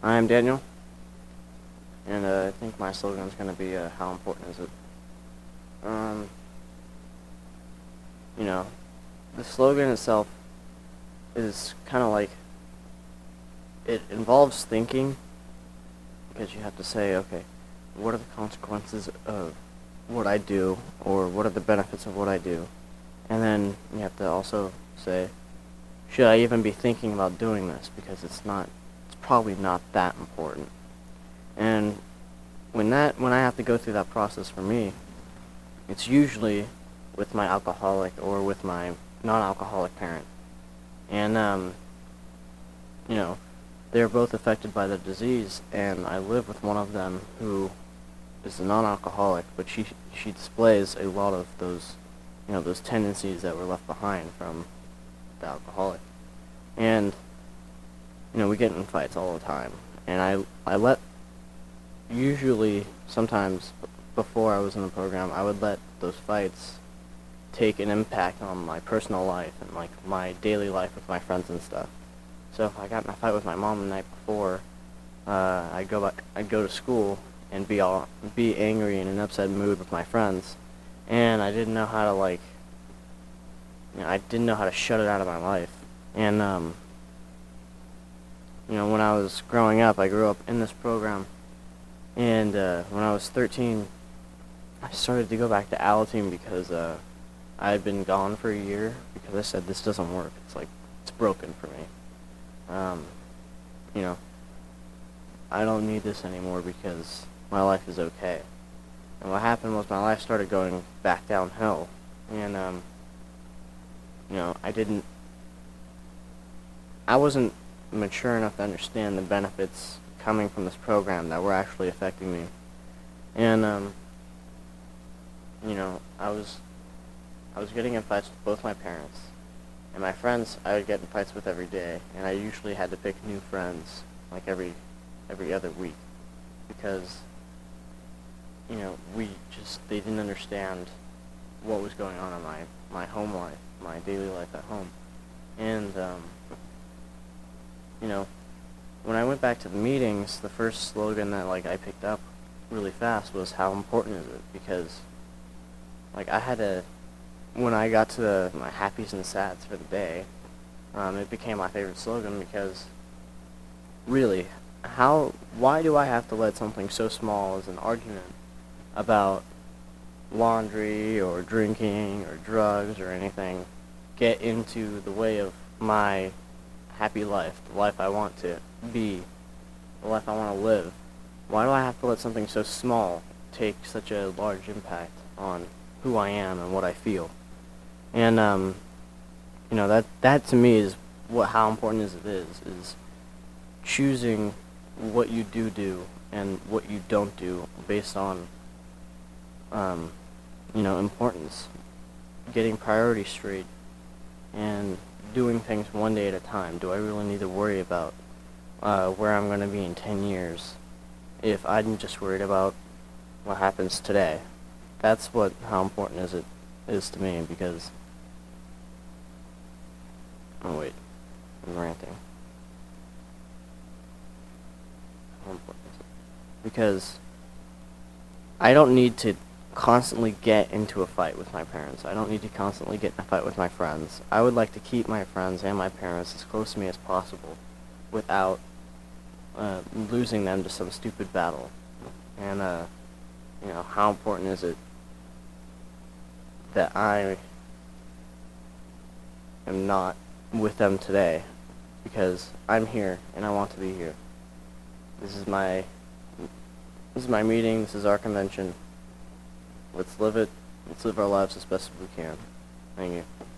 I'm Daniel, and I think my slogan is going to be how important is it? Um, you know, the slogan itself is kind of like, it involves thinking, because you have to say, okay, what are the consequences of what I do, or what are the benefits of what I do? And then you have to also say, should I even be thinking about doing this? Because it's probably not that important. And when I have to go through that process for me, it's usually with my alcoholic or with my non-alcoholic parent. And, they're both affected by the disease, and I live with one of them who is a non-alcoholic, but she displays a lot of those tendencies that were left behind from the alcoholic. And, we get in fights all the time. And usually, sometimes, before I was in the program, I would let those fights take an impact on my personal life and, like, my daily life with my friends and stuff. So if I got in a fight with my mom the night before, I'd go to school and be angry in an upset mood with my friends, and I didn't know how to I didn't know how to shut it out of my life. And when I was growing up, I grew up in this program, and when I was 13, I started to go back to Alateen because I had been gone for a year because I said this doesn't work. It's broken for me. I don't need this anymore because my life is okay. And what happened was my life started going back downhill, and I wasn't mature enough to understand the benefits coming from this program that were actually affecting me. And I was getting in fights with both my parents. And my friends, I would get in fights with every day, and I usually had to pick new friends, like every other week, because, they didn't understand what was going on in my home life, my daily life at home. And, when I went back to the meetings, the first slogan that, I picked up really fast was, how important is it? Because, when I got to my happies and sads for the day, it became my favorite slogan because, really, why do I have to let something so small as an argument about laundry or drinking or drugs or anything get into the way of my happy life, the life I want to be, the life I want to live? Why do I have to let something so small take such a large impact on who I am and what I feel? And that to me is how important it is choosing what you do and what you don't do based on importance, getting priorities straight, and doing things one day at a time. Do I really need to worry about where I'm going to be in 10 years if I'm just worried about what happens today? That's how important it is to me, because I'm ranting. How important is it? Because I don't need to constantly get into a fight with my parents. I don't need to constantly get in a fight with my friends. I would like to keep my friends and my parents as close to me as possible without losing them to some stupid battle. And, how important is it that I am not with them today, because I'm here and I want to be here. This is my meeting. This is our convention. Let's live it. Let's live our lives as best as we can. Thank you.